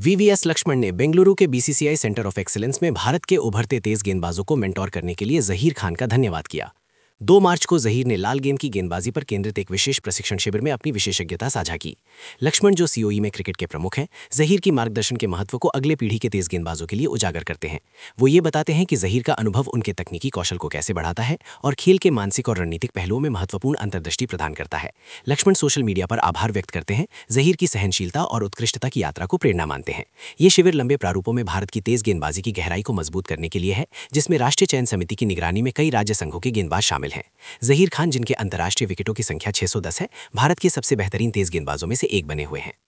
VVS Lakshman ने बेंगलुरु के BCCI centre of excellence में भारत के उभरते तेज गेंदबाजों को मेंटोर करने के लिए जहीर खान का धन्यवाद किया। 2 मार्च को जहीर ने लाल गेंद की गेंदबाजी पर केंद्रित एक विशेष प्रशिक्षण शिविर में अपनी विशेषज्ञता साझा की। लक्ष्मण, जो सीओई में क्रिकेट के प्रमुख हैं, जहीर की मार्गदर्शन के महत्व को अगले पीढ़ी के तेज गेंदबाजों के लिए उजागर करते हैं। वो ये बताते हैं कि जहीर का अनुभव उनके तकनीकी कौशल को कैसे बढ़ाता है और खेल के मानसिक और रणनीतिक पहलुओं में महत्वपूर्ण अंतर्दृष्टि प्रदान करता है। लक्ष्मण सोशल मीडिया पर आभार व्यक्त करते हैं, जहीर की सहनशीलता और उत्कृष्टता की यात्रा को प्रेरणा मानते हैं। ये शिविर लंबे प्रारूपों में भारत की तेज गेंदबाजी की गहराई को मजबूत करने के लिए है, जिसमें राष्ट्रीय चयन समिति की निगरानी में कई राज्य संघों के गेंदबाज शामिल हैं। जहीर खान, जिनके अंतर्राष्ट्रीय विकेटों की संख्या 610 है, भारत के सबसे बेहतरीन तेज गेंदबाजों में से एक बने हुए हैं।